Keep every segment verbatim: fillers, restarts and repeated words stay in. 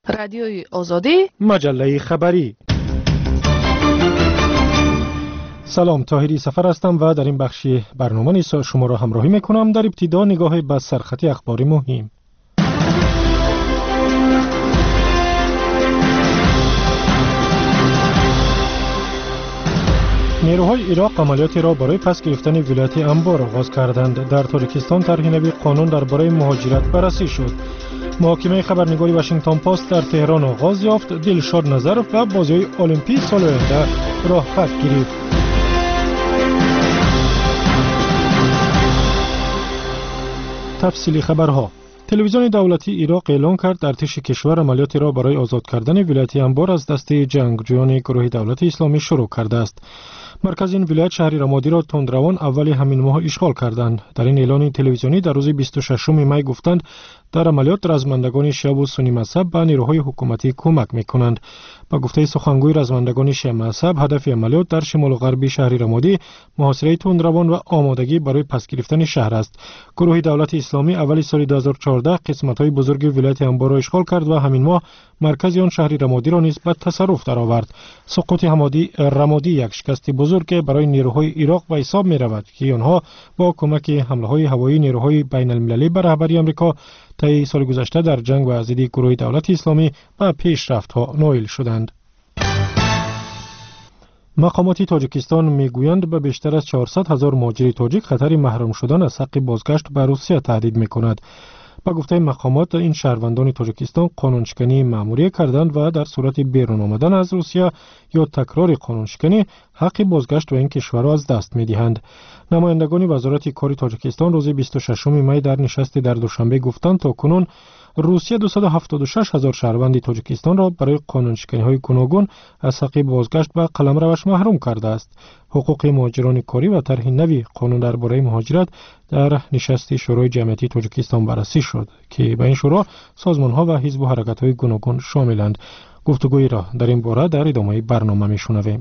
رادیوی آزادی، مجله خبری. سلام، طاهری سفر هستم و در این بخش برنامه نیز شما را همراهی میکنم. در ابتدا نگاه به سرخط اخبار مهم. نیروهای عراق عملیاتی را برای پس گرفتن ولایت انبار آغاز کردند. در تاجیکستان طرح نوی قانون درباره مهاجرت بررسی شد. محاکمه خبرنگاری واشنگتن پست در تهران آغاز یافت. دلشاد نظرف و بازی‌های المپیک سال آینده راه خط گرفت. تفصیلی خبرها. تلویزیون دولتی عراق اعلام کرد ارتش کشور عملیاتی را برای آزاد کردن ولایت انبار از دست جنگجویان گروه دولت اسلامی شروع کرده است. مرکز این ولایت شهر رمادی را تندروان اول همین ماه اشغال کردند. در این اعلان تلویزیونی در روز بیست و ششم می گفتند در عملیات رزمندگان شیعه و سنی مذهب به نیروهای حکومتی کمک میکنند. با گفته سخنگوی رزمندگان شیعه مذهب، هدف عملیات در شمال غربی شهر رمادی محاصره تندروان و آمادگی برای پس گرفتن شهر است. گروه دولت اسلامی اول سال دو هزار و چهارده قسمت‌های بزرگ ولایت انبار را اشغال کرد و همین ماه مرکز آن شهر رمادی را نیز به تصرف درآورد. سقوط رمادی رمادی یک شکست بزرگ برای نیروهای عراق به حساب می‌رود که آنها با کمک حمله‌های هوایی نیروهای بین‌المللی به رهبری آمریکا طی سال گذشته در جنگ و ضد گروه دولت اسلامی به پیشرفت‌ها نائل شدند. مقامات تاجیکستان میگویند به بیشتر از چهارصد هزار مهاجر تاجیک خطر محروم شدن از حق بازگشت به روسیه تهدید می‌کند. با گفته مقامات این شهروندان تاجیکستان قانونشکنی مأموری کردند و در صورت بیرون آمدن از روسیه یا تکرار قانونشکنی حق بازگشت به این کشور را از دست می‌دهند. نمایندگان وزارت کار تاجیکستان روز بیست و ششم می در نشستی در دوشنبه گفتند تا کنون روسیه دویست و هفتاد و شش هزار شهروند تاجیکستان را برای قانونشکنی‌های گوناگون از حق بازگشت به قلمروش محروم کرده است. حقوق مهاجران کاری و طرح نوی قانون درباره مهاجرت در نشست شورای جمعیتی تاجیکستان بررسی شد که به این شورا سازمان‌ها و حزب و حرکت‌های گوناگون شاملند. گفتگویی را در این باره در ادامه برنامه می‌شنویم.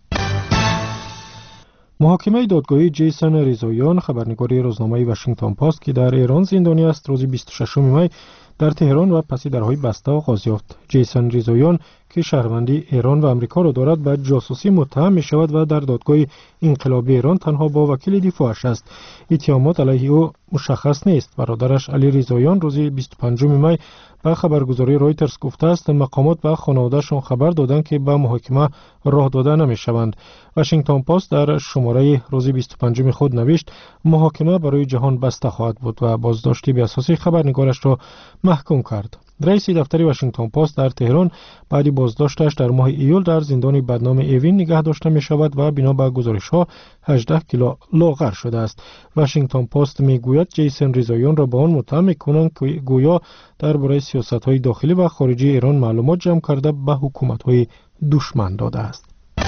محاکمه دادگاهی جیسن ریزویان، خبرنگار روزنامه واشنگتن پست که در ایران زندانی است، روز بیست و ششم می در تهران و پس درهای بسته آغاز یافت. جیسن ریزویان که شهروندی ایران و آمریکا را دارد به جاسوسی متهم می شود و در دادگاه انقلابی ایران تنها با وکیل دفاعش است. اتهامات علیه او مشخص نیست. برادرش علی ریزویان روز بیست و پنجم می به خبرگزاری رویترز گفته است مقامات به خانواده‌شان خبر دادند که به محاکمه راه داده نمی‌شوند. واشنگتن پست در شماره روز بیست و پنجم خود نوشت محاکمه برای جهان بسته خواهد بود و بازداشتی به اساس خبرنگارش را محکوم کرد. رئیس دفتر واشنگتن پست در تهران بعد بازداشتش در ماه ایول در زندان بدنام ایوین نگه داشته می شود و بنا به گزارش‌ها هجده کیلو لاغر شده است. واشنگتن پست میگوید جیسن ریزویان را با آن متهم می‌کنند که گویا درباره سیاست‌های داخلی و خارجی ایران معلومات جمع کرده به حکومت‌های دشمن داده است.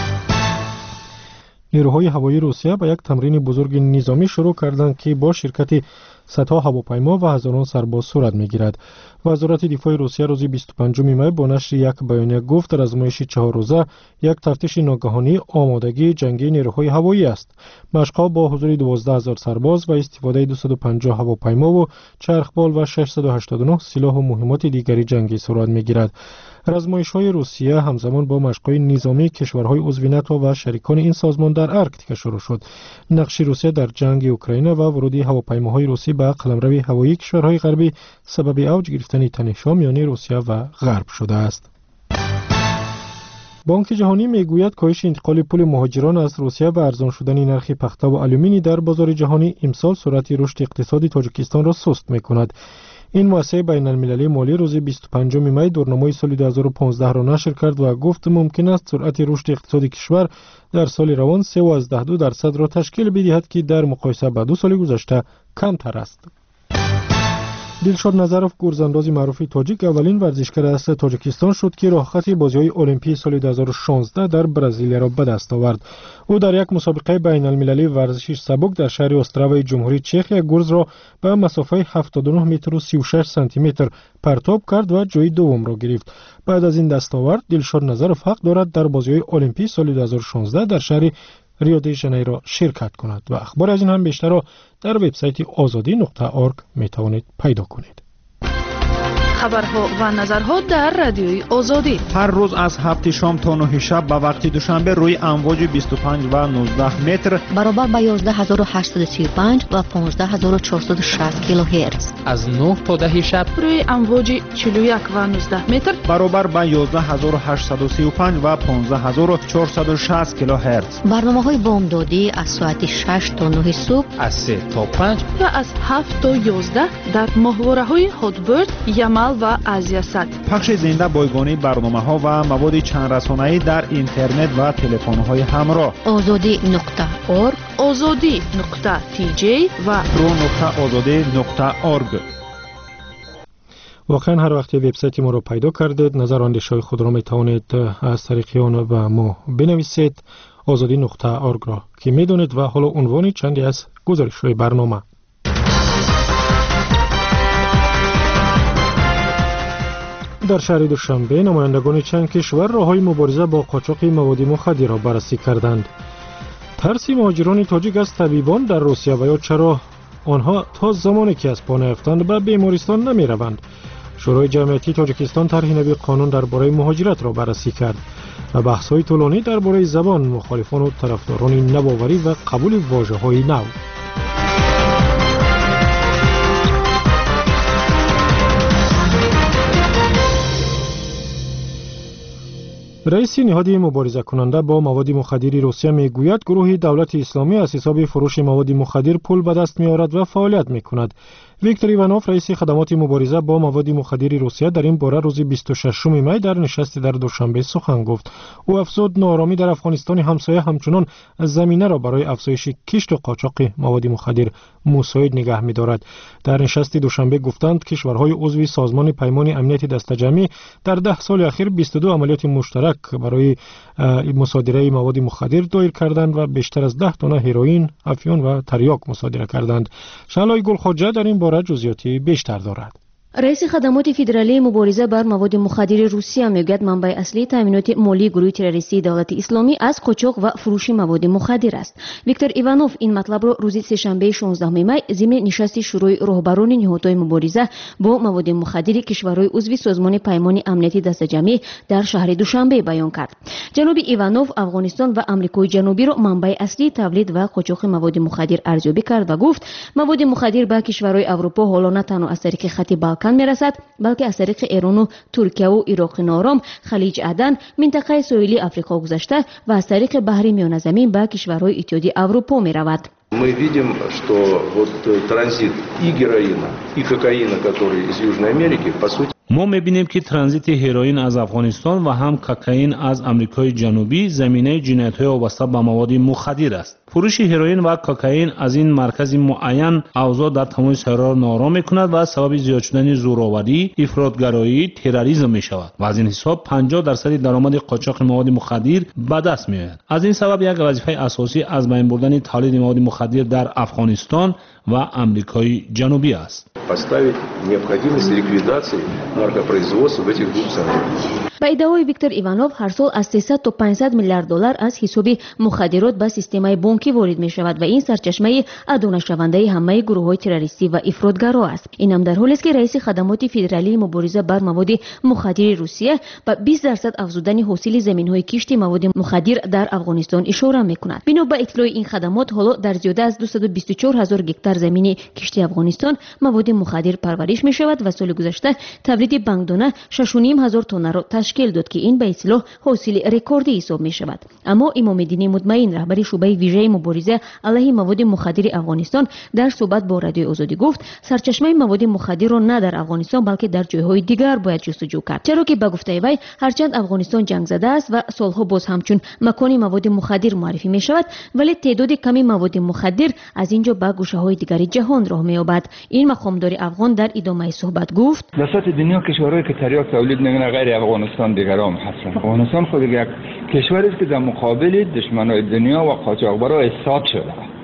نیروهای هوایی روسیه با یک تمرین بزرگ نظامی شروع کردند که با شرکت صدها هواپیما و هزاران سرباز صورت می‌گیرد. وزارت دفاع روسیه روز بیست و پنجم می با نشر یک بیانیه گفت در آزمایش چهار روزه یک تفتیش ناگهانی آمادگی جنگی نیروهای هوایی است. مشق‌ها با حضور دوازده هزار سرباز و استفاده دویست و پنجاه هواپیما و چرخبال و ششصد و هشتاد و نه سلاح و مهمات دیگری جنگی صورت می‌گیرد. آزمایش‌های روسیه همزمان با مشق‌های نظامی کشورهای عضو ناتو و شریکان این سازمان در ارکتیک شروع شد. نقش روسیه در جنگ اوکراین و ورود هواپیماهای روسی به قلمرو هوایی کشورهای غربی سبب اوج گرفتن تنش‌ها میان روسیه و غرب شده است. بانک جهانی میگوید کاهش انتقال پول مهاجران از روسیه و ارزان شدن نرخ پخته و آلومینی در بازار جهانی امسال سرعت رشد اقتصادی تاجیکستان را سست می‌کند. این مؤسسه بین‌المللی مالی روز بیست و پنجم می دورنامه سال دو هزار و پانزده را نشر کرد و گفت ممکن است سرعت رشد اقتصادی کشور در سال روان سه و از ده دو درصد را تشکیل بدهد که در مقایسه با دو سال گذشته کمتر است. دلشاد نظرف، گرزانداز معروف تاجیک، اولین ورزشکار اصل تاجیکستان شد که راهخط بازی‌های المپیک سال دو هزار و شانزده در برزیل را به دست آورد. او در یک مسابقه بین‌المللی ورزش سبک در شهر استراوای جمهوری چک یک گرز را به مسافت هفتاد و نه متر و سی و شش سانتی متر پرتاب کرد و جای دوم را گرفت. بعد از این دستاورد دلشاد نظرف حق دارد در بازی‌های المپیک سال دو هزار و شانزده در شهر ریو دی ژانیرو شرکت کند و اخبار از این هم بیشتر را در وبسایت آزادی نقطه اورگ می توانید پیدا کنید. خبرها و نظرها در رادیوی آزادی. هر روز از هفت شام تا نه شب به وقت دوشنبه روی امواج بیست و پنج و نوزده متر برابر با یازده هزار و هشتصد و سی و پنج و پانزده هزار و چهارصد و شصت کیلوهرتز. از نه تا ده شب روی امواج چهل و یک و نوزده متر برابر با یازده هزار و هشتصد و سی و پنج و پانزده هزار و چهارصد و شصت کیلوهرتز. برنامه‌های بامدادی از ساعت شش تا نه صبح، از سه تا پنج و از هفت تا یازده در ماهواره‌های هاتبرد، یمل و آزیاسات. پخش زنده بایگانی برنامه‌ها و مواد چند رسانه‌ای در اینترنت و تلفن‌های همراه. آزادی نقطه اورگ، آزادی نقطه تی جی و رو نقطه آزادی نقطه اورگ. واقعا هر وقت وبسایت ما رو پیدا کردید، نظر و اندیشه‌های خود را می توانید از طریق آن به ما بنویسید. آزادی نقطه اورگ را که میدونید. و حالا عنوان چندی از گزارش‌های برنامه. در شهر دوشنبه نمایندگان چند کشور راههای مبارزه با قاچاق مواد مخدر را بررسی کردند. ترس مهاجران تاجیک از طبیبان در روسیه و یا چرا آنها تا زمانی که از پا نیفتند به بیمارستان نمی روند. شورای جمعیتی تاجیکستان طرح نوی قانون درباره مهاجرت را بررسی کرد و بحث‌های طولانی درباره زبان، مخالفان و طرفداران نوآوری و قبول واژه‌های نو. رئیس نهاد مبارزه کننده با مواد مخدر روسیه میگوید گروه دولت اسلامی از حساب فروش مواد مخدر پول به دست می‌آورد و فعالیت می‌کند. ویکتور ایوانوف رئیس خدمات مبارزه با مواد مخدر روسیه در این باره روز بیست و ششم می در نشستی در دوشنبه سخن گفت. او افزود ناآرامی در افغانستان همسایه همچنان زمینه را برای افزایش کشت و قاچاق مواد مخدر مساعد نگه می‌دارد. در نشستی دوشنبه گفتند کشورهای عضو سازمان پیمان امنیت دست جمعی در ده سال اخیر بیست و دو عملیات مشترک برای مصادره مواد مخدر دایر کردند و بیشتر از ده تن هروئین، افیون و تریاک مصادره کردند. شعلای گلخواجه در این باره جزئیاتی بیشتر دارد. رئیس خدمات فدرالی مبارزه بر مواد مخدر روسیه میگوید منبع اصلی تامینات مالی گروه تروریستی دولت اسلامی از قاچاق و فروش مواد مخدر است. ویکتور ایوانوف این مطلب را روز سه‌شنبه شانزدهم می ضمن نشست شورای راهبران نهادهای مبارزه با مواد مخدر کشورهای عضو سازمان پیمان امنیت دست جمعی در شهر دوشنبه بیان کرد. جناب ایوانوف افغانستان و آمریکای جنوبی را منبع اصلی تولید و قاچاق مواد مخدر ارزیابی کرد و گفت مواد مخدر به کشورهای اروپا حالا نه تنها از طریق خط بالکان میرسد بلکه از طریق ایران و ترکیه و عراق نارام، خلیج عدن، منطقه ساحلی آفریقا گذشته و از طریق بحر میانه زمین به کشورهای اتحادیه اروپا میرود. Мы видим, что вот транзит и героина, и кокаина, который из Южной Америки, по сути ما می‌بینیم که ترانزیت هروئین از افغانستان و هم کوکائین از آمریکای جنوبی زمینه جنایت‌های وابسته به مواد مخدر است. فروش هروئین و کوکائین از این مرکز معین اوضاع در تمام سرا نارام می‌کند و سبب زیاد شدن زورآوری، افراطگرایی، تروریسم می‌شود و از این حساب پنجاه درصد درآمد قاچاق مواد مخدر به دست می‌آید. از این سبب یک وظیفه اساسی از بین بردن تولید مواد مخدر در افغانستان و آمریکای جنوبی است. поставить необходимость ликвидации наркопроизводства в этих двух странах. با ادعای ویکتور ایوانوف هر سال از سیصد تا پانصد میلیارد دلار از حساب مخدرات به سیستم بانکی وارد می شود و این سرچشمه ادانه شونده همه گروه‌های تروریستی و افراطگرا است. این هم در حالی است که رئیس خدمات فدرالی مبارزه بر مواد مخدر روسیه به بیست درصد افزودن حاصل زمین‌های کشت مواد مخدر در افغانستان اشاره می‌کند. بنا به اطلاع این خدمات حالا در زیاده از دویست و بیست و چهار هزار گکتار زمین کشت افغانستان مواد مخدر پرورش می شود و سال گذشته تولید بانکدانه شش و نیم هزار تن را تشکیل داد که این به اصطلاح حاصل رکوردی حساب می شود. اما امام الدین مطمئن رهبر شعبه ویژه مبارزه علیه مواد مخدر افغانستان در صحبت با رادیو آزادی گفت سرچشمه مواد مخدر را نه در افغانستان بلکه در جایهای دیگر باید جستجو کرد. چرا که به گفته وی هرچند افغانستان جنگ زده است و سالها باز همچون مکان مواد مخدر معرفی می شود ولی تعداد کمی مواد مخدر از اینجا به گوشه‌های دیگر جهان راه می‌یابد. این مقامدار افغان در ادامه صحبت گفت در سطح دنیا کشورهایی که تریاک تولید می‌کنند غیر افغانستان دیگر هم هستند. افغانستان خود یک کشوری است که در مقابل دشمنان دنیا و قاچاقبران ایستاد شده.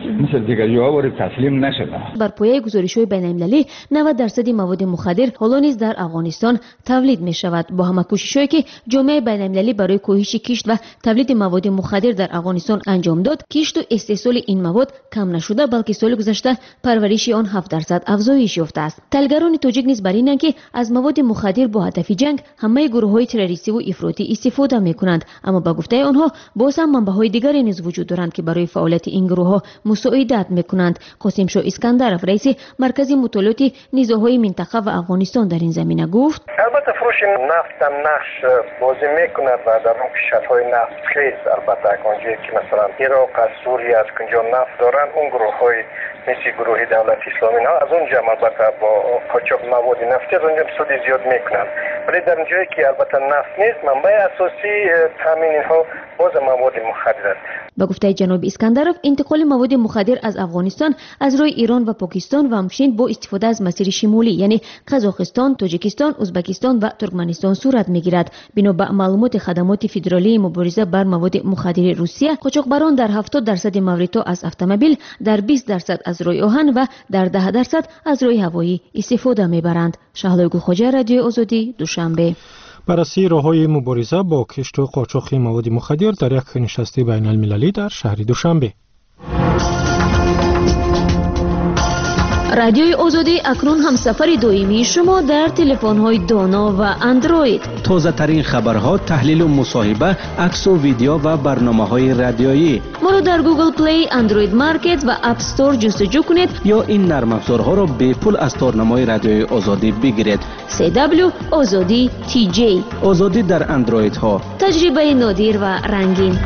مثل دیگر جاها وارد تسلیم نشدن. بر پایه گزارش‌های بین‌المللی نود درصد مواد مخدر حالا نیز در افغانستان تولید می‌شود. با همه کوشش‌هایی که جامعه بین‌المللی برای کاهش کشت و تولید مواد مخدر در افغانستان انجام داد، کشت و استحصال این مواد کم نشده بلکه سال گذشته پرورش آن هفت درصد افزایش یافته است. تلگران تاجیک نیز بر اینند که از مواد مخدر با هدف جنگ همه گروه‌های تروریستی و افراطی استفاده می‌کنند، اما با گفته آنها باز هم منبع‌های دیگری نیز وجود دارند که برای فعالیت این گروه‌ها مساعدت می‌کنند. قاسم شاه اسکندرов رئیس مرکز مطالعات نیروهای منطقه و افغانستان در این زمینه گفت: البته فروش نفت هم نقش بازی می‌کند و در اون کشورهای نفت خیز البته اونجایی که مثلا عراق از سوریه از کنجا نفت دارن، اون گروه‌های مثل گروه دولت اسلامی ها از اونجا البته با قاچاق مواد نفتی از اونجا سود زیاد می‌کنند، ولی در جایی که البته نفت نیست منبع اساسی تامین اینها باز مواد مخدر است. با گفته جناب اسکندرов انتقال مواد مخدر از افغانستان از روی ایران و پاکستان و همچنین با استفاده از مسیر شمالی یعنی قزاقستان، تاجیکستان، ازبکستان و ترکمنستان صورت میگیرد. بنا به معلومات خدمات فدرالی مبارزه بر مواد مخدر روسیه، قاچاقبران در هفتاد درصد موردها از اتومبیل، در بیست درصد از روی آهن و در ده درصد از روی هوایی استفاده میبرند. شهلا گلخواجه، رادیو آزادی، دوشنبه. بررسی راه‌های مبارزه با کشت و قاچاق مواد مخدر در یک نشست بین المللی در شهر دوشنبه. رادیوی آزادی اکنون همسفر دائمی شما در تلفن‌های دانا و اندروید. تازه ترین خبرها، تحلیل و مصاحبه، عکس و ویدیو و برنامه‌های رادیویی. ما را در گوگل پلی، اندروید مارکت و اپ استور جستجو کنید یا این نرم افزارها را به پول از تارنمای رادیوی آزادی بگیرید. سی دبلیو آزادی تی جی. آزادی در اندروید ها. تجربه نادر و رنگین.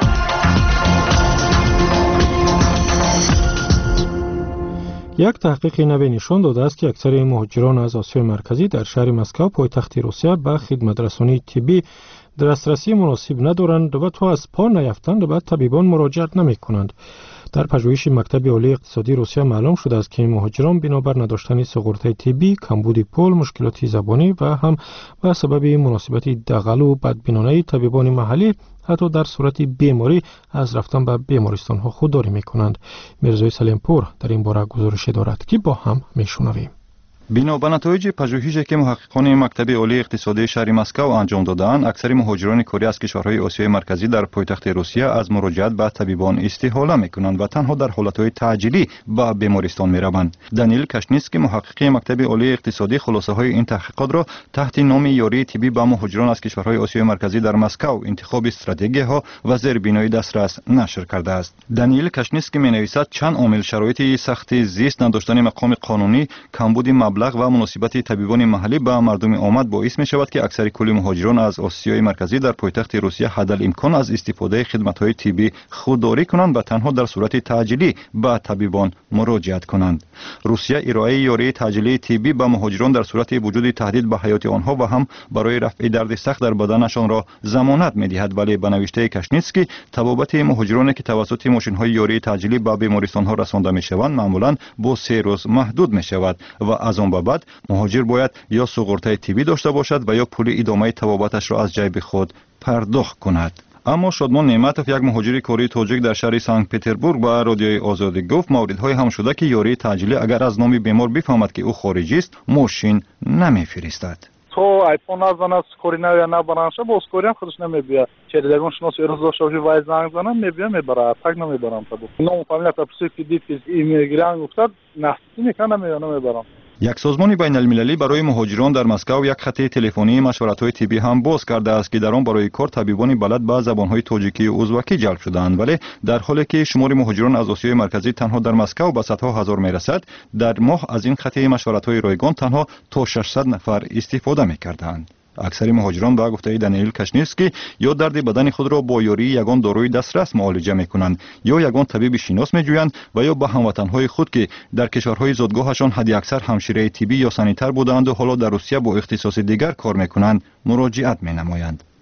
یک تحقیق نوی نشان داده است که اکثر مهاجران از آسیای مرکزی در شهر مسکو پایتخت روسیه به خدمترسانی طبی دسترسی مناسب ندارند و تا از پا نیفتند به طبیبان مراجعت نمی کنند. در پژوهش مکتب عالی اقتصادی روسیه معلوم شده است که مهاجران بنابر نداشتن سقراط طبی، کمبود پول، مشکلات زبانی و هم به سبب مناسبت دغل و بدبینانه طبیبان محلی حتی در صورت بیماری از رفتن به بیمارستان‌ها خودداری می‌کنند. میرزای سلیمپور در این باره گزارش دارد که با هم می‌شنویم. بنا به نتایج پژوهشی که محققان مکتب عالی اقتصادی شهر مسکو انجام دادند، اکثر مهاجران کاری از کشورهای آسیای مرکزی در پایتخت روسیه از مراجعت به طبیبان استحاله می‌کنند و تنها در حالت‌های تعجیلی به بیمارستان می‌روند. دانیل کاشنیسکی، محقق مکتب عالی اقتصادی، خلاصه‌های این تحقیقات را تحت نام یاری طبی به مهاجران از کشورهای آسیای مرکزی در مسکو، انتخاب استراتژی‌ها و زیربنای دسترس نشر کرده است. دانیل کاشنیسکی می‌نویسد چند عامل شرایط سخت زیست، نداشتن مقام قانونی، کمبود مبلغ و مناسبت طبیبان محلی به مردم آمد باعث می شود که اکثر کل مهاجران از آسیای مرکزی در پایتخت روسیه حدالامکان از استفاده خدمات‌های طبی خودداری کنند و تنها در صورت تعجیلی به طبیبان مراجعت کنند. روسیه ارائه یاری تعجیلی طبی به مهاجران در صورت وجود تهدید به حیات آنها و هم برای رفع درد سخت در بدنشان را ضمانت می دهد، ولی به نوشته کاشنیسکی تبابت مهاجرانی که توسط ماشین‌های یاری تعجیلی به بیمارستان‌ها رسانده می شوند معمولاً با سه روز محدود می شود و از آن بعد مهاجر باید یا سقراط طبی داشته باشد و یا پول ادامه تبابتش را از جیب خود پرداخت کند. اما شادمان نعمتوف، یک مهاجر کاری تاجیک در شهر سانت پتربورگ، با رادیوی آزادی گفت موردهای هم شده که یاری تعجیلی اگر از نام بیمار بفهمد که او خارجی است ماشین نمیفرستد. تو آیفون نزنه سکوری نه یا نبرانشه با سکوری هم خودش نمیبیه چه درگون شناس ایروز داشته باشی وای زنگ زنم میبیه میبره تک نمیبرم تا بود نام فامیل تا پسی که دید که ایمیگران گفتد نفتی میکنه نمیبرم. یک سازمان بین المللی برای مهاجران در مسکو یک خط تلفنی مشورت‌های طبی هم باز کرده است که در آن برای کار طبیبان بلد به زبان‌های تاجیکی و ازبکی جلب شده‌اند، ولی در حالی که شمار مهاجران از آسیای مرکزی تنها در مسکو به صدها هزار میرسد، در ماه از این خط مشورت‌های رایگان تنها تا ششصد نفر استفاده می‌کردند. اکثر مهاجران به گفته دانیل کاشنیسکی یا درد بدن خود را با یاری یگان داروی دسترس معالجه می‌کنند یا یگان طبیب شناس می‌جویند و یا به هموطن‌های خود که در کشورهای زادگاهشان حد اکثر همشیره طبی یا سانیتر بودند و حالا در روسیه با اختصاص دیگر کار می‌کنند مراجعت می‌نمایند.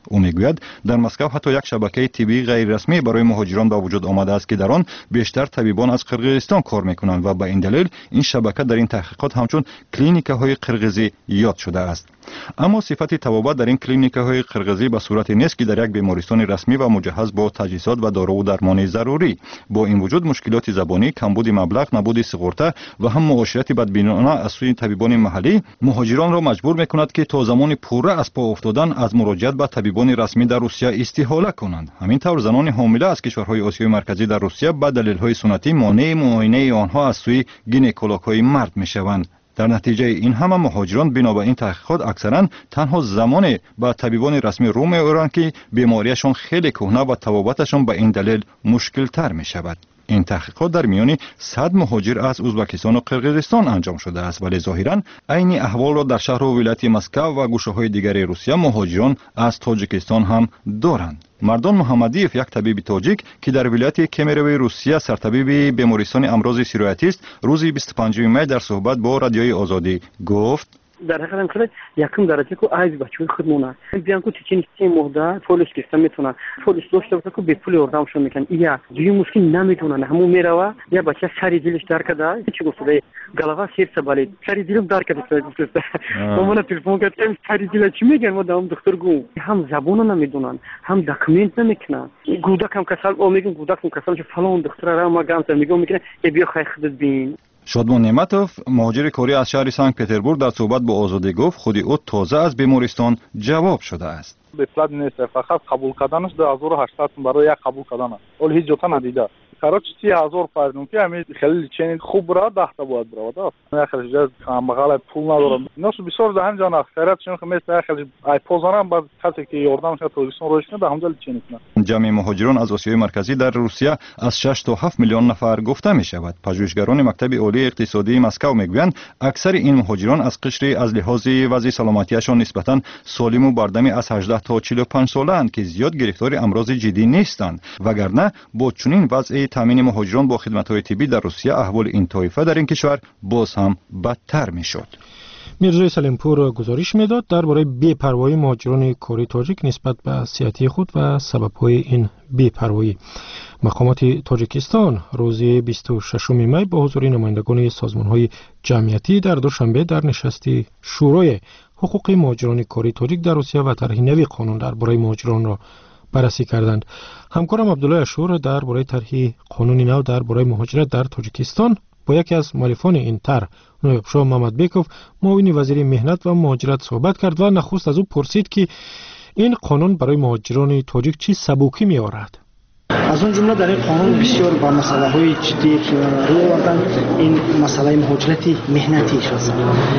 او میگوید در مسکو حتی یک شبکه طبی غیر رسمی برای مهاجران به وجود آمده است که در آن بیشتر طبیبان از قرقیزستان کار میکنند و به این دلیل این شبکه در این تحقیقات همچون کلینیک‌های قرقیزی یاد شده است. اما صفت طبابت در این کلینیک‌های قرقیزی به صورت نیست که در یک بیمارستان رسمی و مجهز با تجهیزات و دارو و درمان ضروری. با این وجود مشکلات زبانی، کمبود مبلغ، نبود سپرده و هم معاشرت بدبینانه از سوی طبیبان محلی مهاجران را مجبور می‌کند که تا زمان پوره از پا افتادن از مراجعت به طبیبان رسمی در روسیه استحاله کنند. همین طور زنان حامله از کشورهای آسیای مرکزی در روسیه به دلایل سنتی مانع معاینه آنها از سوی گینکولوگ‌های مرد می‌شوند. در نتیجه این همه مهاجران بنا به این تحقیقات اکثرا تنها زمان به طبیبان رسمی رو می‌آورند که بیماریشان خیلی کهنه و طبابتشان به این دلیل مشکل تر می شود. این تحقیقات در میان صد مهاجر از ازبکستان و قرقیزستان انجام شده است، ولی ظاهرا عین احوال را در شهر و ولایت مسکو و گوشه‌های دیگر روسیه مهاجران از تاجیکستان هم دارند. مردان محمدیف، یک طبیب تاجیک که در ولایت کمیروی روسیه سرطبیب بیمارستان امراض سیرویاتی است، روز بیست و پنجم می در صحبت با رادیوی آزادی گفت: در حقیقت مثلا یکم درجه کو از بچه‌های خودمون بیان کو تیچین سی مهده پلیس گرفتن میتونن پلیس داشته باشه که به پول اردامشون میکنن یا دوی مشکل نمیتونن همو میروا یا بچه سری دلش در کده چی گفته گلوا سیر سبالی سری دلم در کده گفته من تلفن کردم سری دل چی میگن ما دام دکتر گو هم زبون نمیدونن هم داکومنت نمیکنن گودک هم کسال او میگن گودک هم کسال فلان دکتر را ما گام میگم میگن بیا خیر خدت بین. شادمان نعمتوف، مهاجر کاری از شهر سنت پتربورگ، در صحبت با آزادی گفت خودی او تازه از بیمارستان جواب شده است. بپلات نیست، فقط قبول کردنش دو هزار و هشتصد برای یک قبول کردن است. اول هیچ جوتا ندیده. کارچ سی هزار پردون که همین خیلی چنین خوب را ده تا بود برات. من خیلی جز مقاله پول ندارم. ناس بسیار دهن جان است. خیراتشون خمیس خیلی ای پوزانم بعد کسی که یاردمش توزیسون روش نه به همزل چنین کنه. جمعی مهاجران از آسیای مرکزی در روسیه از شش تا هفت میلیون نفر گفته می شود. پژوهشگران مکتب عالی اقتصادی مسکو میگویند اکثر این مهاجران از قشری از لحاظ وضع سلامتیشان نسبتا سالم و بردمی از هجده تا چهل و پنج ساله اند که زیاد گرفتار امراض جدی نیستند، وگرنه با چنین وضع تامین مهاجران با خدمت‌های طبی در روسیه احوال این طایفه در این کشور باز هم بدتر میشد. میرزای سلیمپور گزارش میداد درباره بی‌پروایی مهاجران کاری تاجیک نسبت به صحتی خود و سبب‌های این بی‌پروایی. مقامات تاجیکستان روز بیست و ششم می با حضور نمایندگان سازمان‌های جمعیتی در دوشنبه در نشستی شورای حقوق مهاجران کاری تاجیک در روسیه و طرح نوی قانون درباره مهاجران را بررسی کردند. همکارم عبدالله اشور درباره طرح قانون نو درباره مهاجرت در تاجیکستان با یکی از مؤلفان این طرح، نایب‌شاه محمدبکوف، معاون وزیر مهنت و مهاجرت صحبت کرد و نخست از او پرسید که این قانون برای مهاجران تاجیک چه سبکی می‌آورد. از اون جمله در این قانون بسیار با مسئله های جدی که روی آوردن این مسئله مهاجرت مهنتی است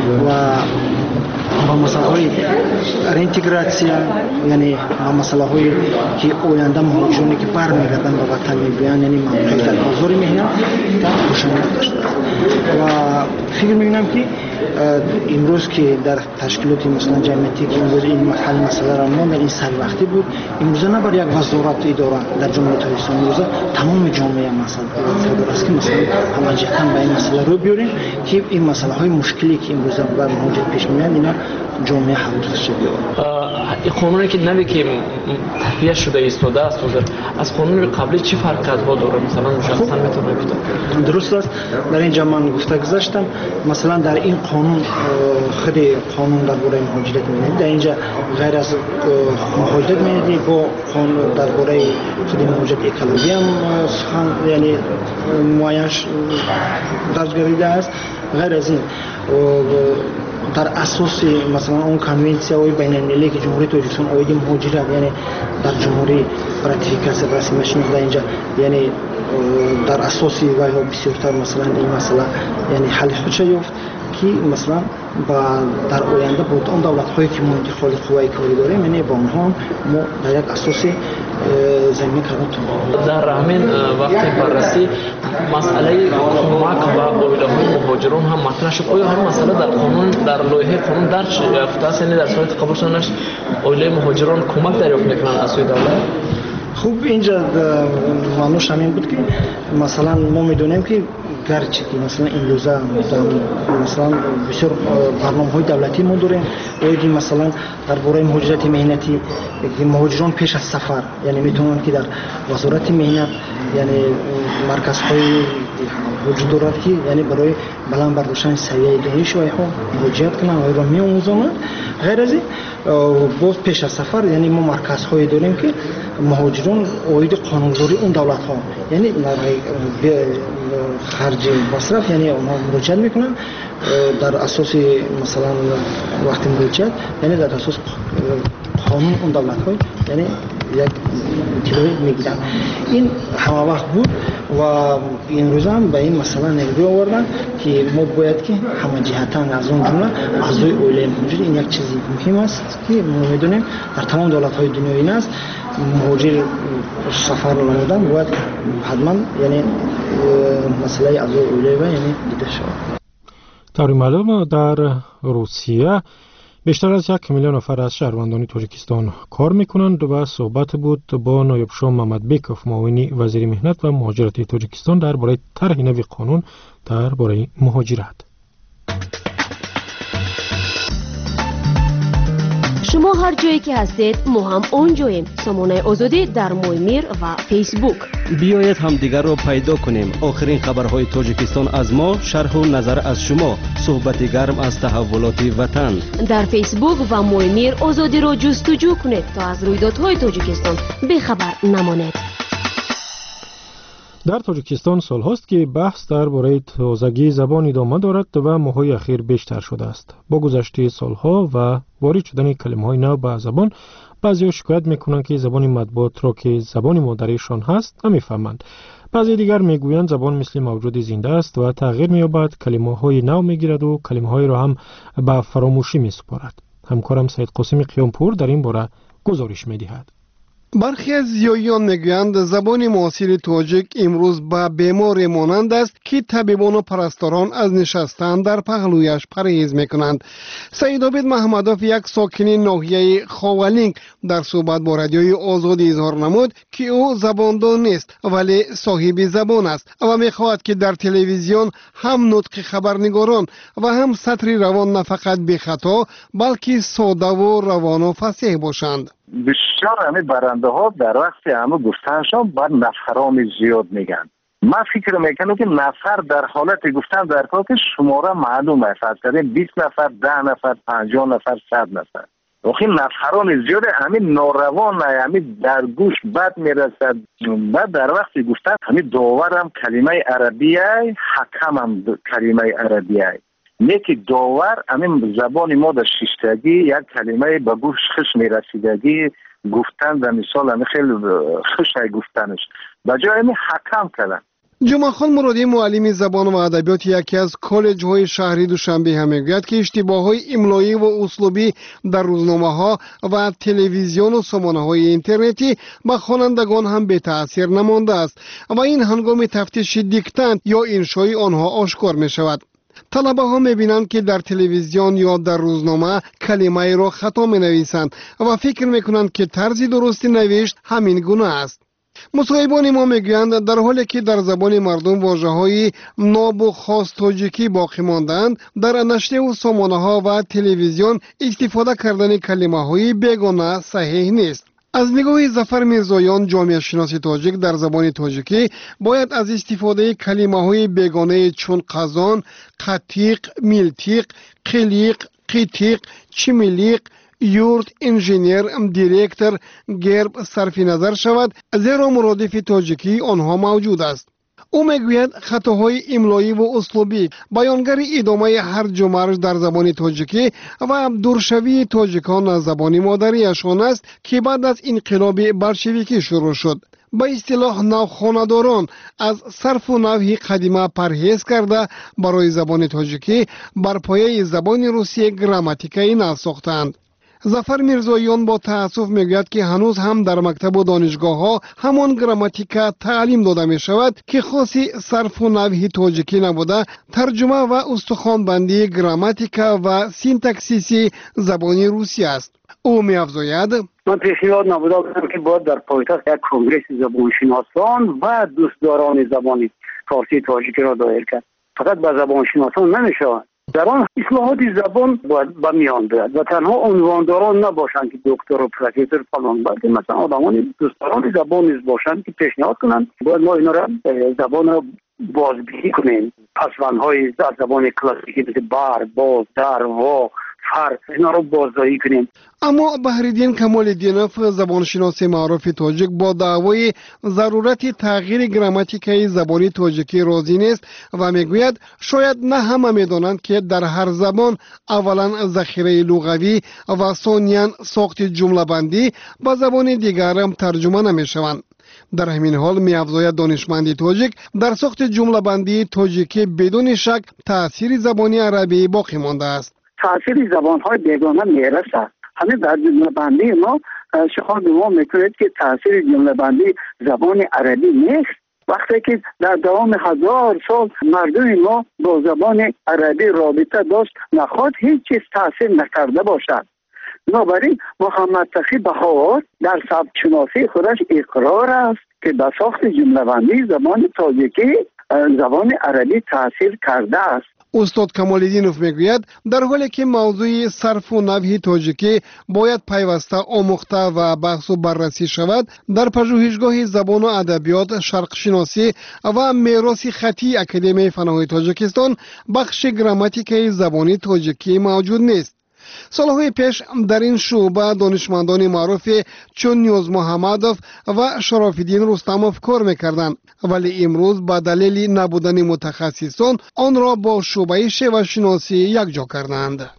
و با مسئله های رینتگراسیون، یعنی با مسئله های که آینده مهاجرانی که برمیگردن به وطن می‌آیند، یعنی منطقه در بازار مهنت در روشنی داشته و فکر می‌کنم که امروز که در تشکیلات مثلا جمعیتی که امروز این حل مسئله را ما در این سر وقتی بود، امروز نه بر یک وزارت اداره در جمهوری اسلامی امروز تمام جامعه مسئله قرار است که مثلا هماجتا به این مسئله رو بیاریم که این مسئله های مشکلی که امروز بر مهاجر پیش میاد اینا جامعه حل شه. این قانونی که نوی که تهیه شده ایستاده است از قانون قبلی چی فرق داره؟ مثلا مشخصا میتونه بگید؟ درست است. در اینجا من گفته گذاشتم مثلا در این قانون خود قانون درباره مهاجرت می‌بینید، در اینجا غیر از مهاجرت می‌بینید با قانون درباره خود مهاجرت اکولوژی هم سخن یعنی معینش درج گردیده است. غیر از این در اساس مثلا اون کنوانسیون بین المللی که جمهوری تاجیکستان اویدی مهاجرت یعنی در جمهوری راتیفیکاسیون رسمی شده اینجا یعنی در اساسی و یا بسیارتر مثلا این مسئله یعنی حل خودش یافت که مثلا با در آینده بود اون دولت هایی که ما انتقال قوای کاری داریم یعنی با اونها ما در یک اساسی زمین کردن. در همین وقت بررسی مسئله کمک و اویده های مهاجران هم مطرح شد. آیا هم مسئله در قانون در لایحه قانون درج یافته است یعنی در صورت قبول شدنش اویده مهاجران کمک دریافت میکنن از سوی دولت؟ خوب اینجا معنیش همین بود که مثلا ما میدونیم که گرچه که مثلا این روزا مثلا بسیار برنامه‌های دولتی ما داریم و مثلا درباره مهاجرت مهنتی مهاجران پیش از سفر یعنی میتونن که در وزارت مهنت یعنی مرکزهای وجود دارد که یعنی برای بلند برداشتن سویه دانش آنها مهاجرت کنند و را می‌آموزانند. غیر از این باز پیش از سفر یعنی ما مرکزهای داریم که مهاجران عاید قانونگذاری اون دولت ها یعنی خرج مصرف یعنی اونها مراجعت میکنن در اساس مثلا وقتی مراجعت یعنی در اساس قانون اون دولت های یعنی یک اطلاعی میگیرن. این همه وقت بود و این روز هم به این مثلا نگاه آوردن که ما باید که همه جهتا از اون جمله اعضای اولیه مهاجر این یک چیزی مهم است که ما میدونیم در تمام دولت های دنیا این است مهاجر سفر نمودن باید حتما یعنی مسئله اعضای اولیه و یعنی دیده شود. طور معلوم در روسیه بیشتر از یک میلیون نفر از شهروندان تاجیکستان کار میکنند و صحبت بود با نایب شاه محمد بیکوف معاون وزیر مهنت و مهاجرت تاجیکستان درباره طرح نوی قانون درباره مهاجرت. شما هر جایی که هستید ما هم اونجاییم. سامانه آزادی در مویمیر و فیسبوک. بیایید هم دیگر رو پیدا کنیم. آخرین خبرهای تاجیکستان از ما، شرح و نظر از شما، صحبت گرم از تحولات وطن. در فیسبوک و مویمیر آزادی رو جستجو کنید تا از رویدادهای تاجیکستان بخبر نمانید. در تاجیکستان سال هاست که بحث درباره تازگی زبان ادامه دارد و ماه‌های اخیر بیشتر شده است. با گذشت سالها و وارد شدن کلمه‌های نو به زبان، بعضی‌ها شکایت می‌کنند که زبان مطبوعات را که زبان مادریشان هست نمی‌فهمند. بعضی دیگر میگویند زبان مثل موجود زنده است و تغییر می‌یابد، کلمه‌های نو می‌گیرد و کلمه‌های را هم به فراموشی می‌سپارد. همکارم سید قاسم قیامپور در این باره گزارش می‌دهد. برخی از زیاییان میگویند زبان معاصر تاجیک امروز به بیماری مانند است که طبیبان و پرستاران از نشستن در پهلویش پرهیز میکنند. سعید عابد محمدوف، یک ساکن ناحیه خاولینگ، در صحبت با رادیوی آزادی اظهار نمود که او زباندان نیست ولی صاحب زبان است و میخواهد که در تلویزیون هم نطق خبرنگاران و هم سطر روان نه فقط بی خطا بلکه ساده و روان و فصیح باشند. بسیار همه برنده ها در وقت همه گفتنشان بر نفران زیاد میگن. من فکر میکنم که نفر در حالت گفتن در کار که شماره معلوم است. فرض کنید بیست نفر، ده نفر، پنجاه نفر، صد نفر. وقتی نفران زیاد همین ناروان همین در گوش بد میرسد. بعد در وقت گفتن همین داور هم کلمه عربیه، حکم هم کلمه عربیه. نیکی داور همین زبان ما در شیشتگی یک کلمه به گوش خش میرسیدگی گفتن و مثال همین خیلی خش گفتنش بجای همین حکم کردن. جمعه خان مرادی، معلم زبان و ادبیات یکی از کالج های شهری دوشنبه هم میگوید که اشتباه های املایی و اسلوبی در روزنامه ها و تلویزیون و سامانه های اینترنتی به خوانندگان هم به تاثیر نمانده است و این هنگام تفتیش دیکتند یا انشای آنها آشکار می شود. طلبه ها می بینند که در تلویزیون یا در روزنامه کلمه را خطا می نویسند و فکر می کنند که طرز درست نوشت همین گونه است. مصاحبان ما میگویند در حالی که در زبان مردم واژه‌های ناب و خاص تاجیکی باقی ماندند، در نشریه و سامانه ها و تلویزیون استفاده کردن کلمه های بیگانه صحیح نیست. از نگاه ظفر میرزایان، جامعه شناس تاجیک، در زبان تاجیکی باید از استفاده کلمه های بیگانه چون قزان، قطیق، میلتیق، قلیق، قیتیق، چمیلیق، یورت، انجینیر، دیرکتر، گرب صرف نظر شود، زیرا مرادف تاجیکی آنها موجود است. او میگوید خطاهای املایی و اسلوبی بیانگر ادامه هرج و مرج در زبان تاجیکی و دورشوی تاجیکان از زبان مادریشان است که بعد از انقلاب بلشویکی شروع شد. به اصطلاح نوخوانداران از صرف و نحو قدیمه پرهیز کرده برای زبان تاجیکی بر پایه زبان روسی گراماتیکایی نو ساختند. ظفر میرزایان با تأسف میگوید که هنوز هم در مکتب و دانشگاه ها همان گراماتیکا تعلیم داده می شود که خاصی صرف و نحو تاجیکی نبوده، ترجمه و استخوان‌بندی گراماتیکا و سینتاکسیسی زبان روسی است. او می افزاید: من پیشنهاد نموده بودم که باید در پایتخت یک کنگره زبانشناسان و دوستداران زبان فارسی تاجیکی را دایر کرد. فقط به زبان شناسان نمیشه. در آن اصلاحات زبان باید به میان بیاد و تنها عنوانداران نباشند که دکتر و پروفسور فلان، بلکه مثلا آدمان دوستداران زبان نیز باشند که پیشنهاد کنند باید ما اینا را زبان را بازبینی کنیم. پسوندهای در زبان کلاسیکی مثل بر، باز، در، وا، فر، اینا رو بازدهی کنیم. اما بحرالدین کمال‌الدینوف زبانشناس معروف تاجیک با دعوای ضرورت تغییر گراماتیکای زبانی تاجیکی راضی نیست و میگوید شاید نه همه میدانند که در هر زبان اولا ذخیره لغوی و ثانیاً ساخت جمله بندی به زبان دیگر هم ترجمه نمیشوند. در همین حال می‌افزاید دانشمند تاجیک در ساخت جمله بندی تاجیکی بدون شک تأثیر زبانی عربی باقی مانده است. تأثیر زبان‌های بیگانه میرسد. همین در جمله بندی ما شما گمان میکنید که تأثیر جمله بندی زبان عربی نیست. وقتی که در دوام هزار سال مردم ما با زبان عربی رابطه داشت نخواهد هیچ چیز تأثیر نکرده باشد. بنابراین محمد تقی بهار در سبک شناسی خودش اقرار است که به ساخت جمله بندی زبان تاجیکی زبان عربی تأثیر کرده است. استاد کمال‌الدینوف میگوید در حالی که موضوع صرف و نحو تاجیکی باید پیوسته آموخته و بحث و بررسی شود، در پژوهشگاه زبان و ادبیات شرق شناسی و میراث خطی اکادمی فناهای تاجیکستان بخش گراماتیکای زبانی تاجیکی موجود نیست. سالهای پیش در این شعبه دانشمندان معروف چون نیوز محمدوف و شراف‌الدین رستموف کار میکردند، ولی امروز به دلیل نبودن متخصصان آن را با شعبه شیوه‌شناسی یکجا کردند.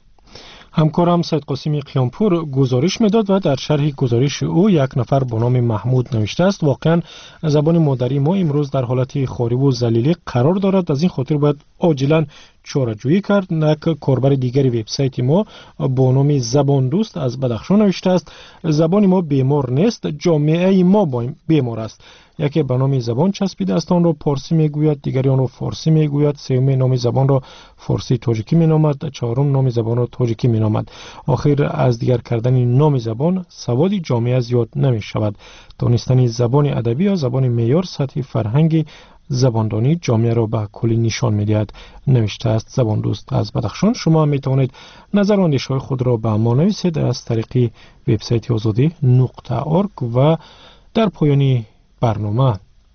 همکارم سید قاسمی قیامپور گزارش میداد و در شرح گزارش او یک نفر به نام محمود نوشته است واقعا زبان مادری ما امروز در حالت خارب و ذلیلی قرار دارد، از این خاطر باید عاجلا چاره‌جویی کرد. نک کاربر دیگری وبسایت ما با نام زبان دوست از بدخشان نوشته است زبان ما بیمار نیست، جامعه ما بیمار است. یکی به نام زبان چسبیده است آن را پارسی میگوید، دیگری آن را فارسی میگوید، سوم نام زبان را فارسی تاجیکی مینامد، چهارم نام زبان را تاجیکی مینامد. آخر از دیگر کردن نام زبان سواد جامعه زیاد نمی شود. دانستن زبان ادبی یا زبان معیار سطح فرهنگی زباندانی جامعه را به کلی نشان می‌دهد، نوشته است زبان دوست از بدخشان. شما می توانید نظر و اندیشه‌های خود را به ما نویسید از طریق وبسایت آزادی نقطه ارگ و در پایان برنامه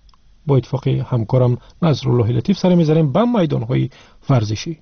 با اتفاق همکارم نصرالله لطیف سر می‌زنیم به میدان‌های ورزشی.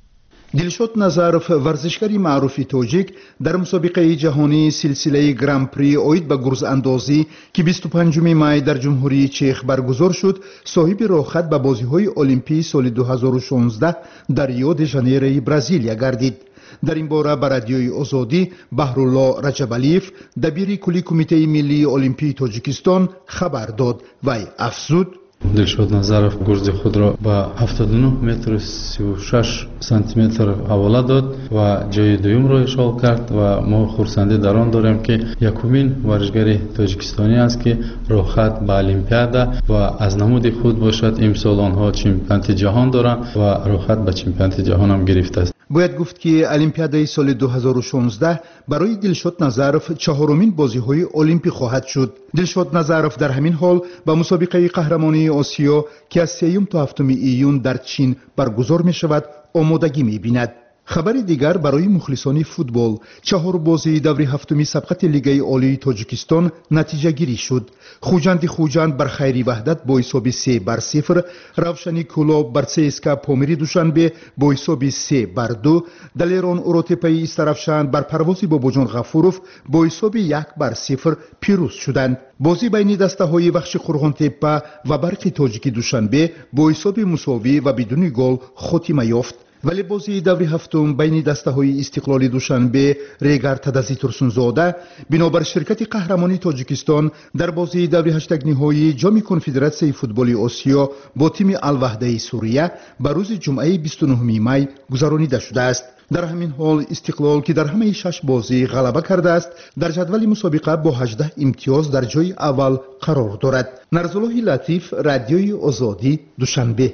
دلشاد نظرов ورزشکاری معروف تاجیک در مسابقه جهانی سلسله گران پری اوید به گرز اندازی که بیست و پنجم می در جمهوری چخ برگزار شد صاحب راهخط به بازی‌های المپی سال دو هزار و شانزده در ریو د ژانیرو برزیلیا گردید. در این باره به رادیوی آزادی بهرالله رجبالیف دبیر کلی کمیته ملی المپی تاجیکستان خبر داد و افزود دلشاد نظرов گرز خود را با هفتاد و نه متر و سی و شش سانتی متر حواله داد و جای دوم را اشغال کرد و ما خرسندی در آن داریم که یکمین ورزشکار تاجیکستانی است که راهخط به المپیادا و از نمود خود باشد. امسال آنها چمپیونات جهان دارند و راهخط به چمپیونات جهان هم گرفته است. باید گفت که المپیادای سال دو هزار و شانزده برای دلشاد نظرов چهارمین بازی‌های المپی خواهد شد. دلشاد نظرов در همین حال به مسابقه قهرمانی آسیا که از سوم تا هفتم ایون در چین برگزار می شود آمادگی می بیند. خبر دیگر برای مخلصان فوتبال، چهار بازی دور هفتمی سبقت لیگ عالی تاجیکستان نتیجه گیری شد. خوجند خوجند بر خیری وحدت با حساب سه بر صفر، روشنی کلوب بر سیسکا پامیری دوشنبه با حساب سه بر دو، دلیران اوروتپی استرافشان بر پروازی با بوجان غفوروف با حساب یک بر صفر پیروز شدند. بازی بین دسته های وخش قرغان تپه و برق تاجیکی دوشنبه با حساب مساوی و بدون گل خاتمه یافت. ولی بازی دور هفتم بین دسته های استقلالی دوشنبه ریگر تدزی ترسونزاده بنابر شرکت قهرمانی تاجیکستان در بازی دور هشتگ نهایی جام کنفدراسیون فوتبال آسیا با تیم الوحده سوریه بر روز جمعه بیست و نهم می گذرانیده شده است. در همین حال استقلال که در همه شش بازی غلبه کرده است در جدول مسابقه با هجده امتیاز در جای اول قرار دارد. نصرالله لطیف، رادیوی آزادی، دوشنبه.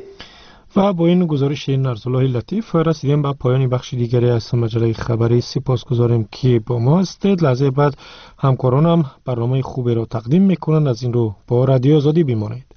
و با این گزارش نصرالله لطیف رسیدیم به پایان بخش دیگری از مجله خبری. سپاسگزاریم که با ما هستید. لحظه بعد همکارانم برنامه خوبی را تقدیم میکنند. از این رو با رادیو آزادی بمانید.